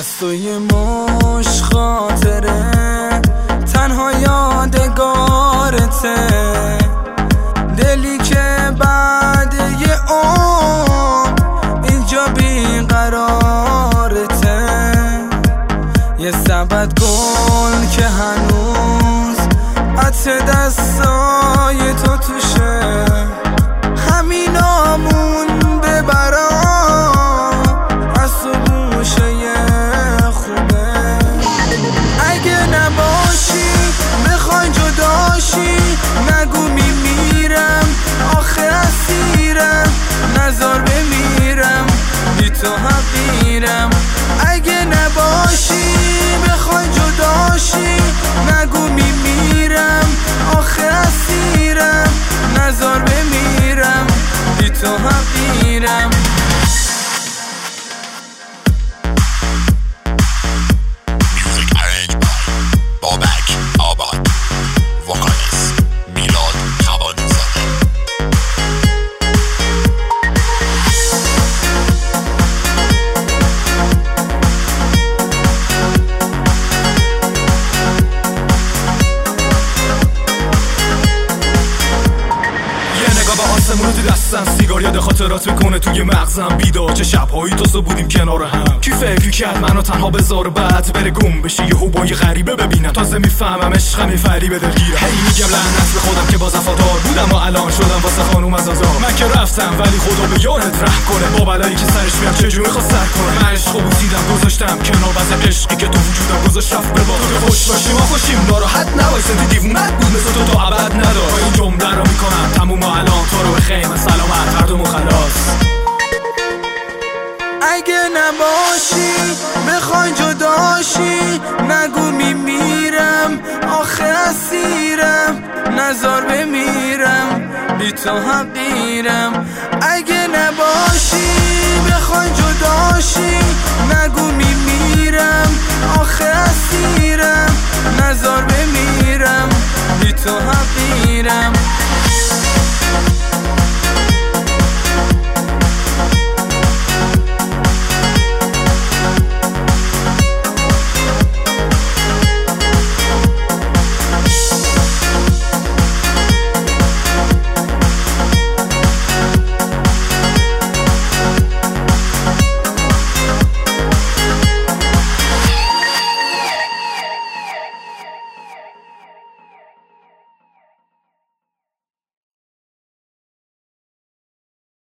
از توی مش خاطره تنها یادگارته، دلی که بعد یه عمر اینجا بیقرارته، یه سبد گل که هنوز عطر دستای تو توشه، همینامون ببرام از تو گوشه خوبه. اگه نباشی بخوای جداشی نگو میمیرم، آخه اسیرم نزار بمیرم بی تو حقیرم. اگه نباشی بخوای جداشی نگو میمیرم، آخه اسیرم نزار بمیرم بی تو حقیرم. آسمون تو دستم، سیگار یاد خاطرات میکنه توی مغزم، بیدار چه شبهایی تو بودیم کنار هم. کی فکر کرد منو تنها بذار بعد بره گم بشه یهو با یه غریبه ببینم، تازه میفهمم عشقم این فریبه دلگیره. هی میگم لعنت به خودم که باز وفادار بودم و الان شدم واسه خانوم از آزار. من که رفتم ولی خدا به یادت رحم کنه، با بلایی که سرش میاد چجوری خواست سر کنه. من عشقو بوسیدم گذاشتم کنار، واسه عشقی که تو وجودم گذاشت رفت به بالا. خوش باشی ما خوشیم، ناراحت نباش سنتی دیوونت بود مثل تو ابد ندار. این جمله رو میکنم تموم الان تو رو خیمه سلامت هر دومون خلاص. اگه نباشی بخوای جداشی نگو میمیرم، آخه اسیرم نزار بمیرم بی تو حقیرم. اگه نباشی بخوای جداشی نگو میمیرم، آخه اسیرم نزار بمیرم بی تو حقیرم.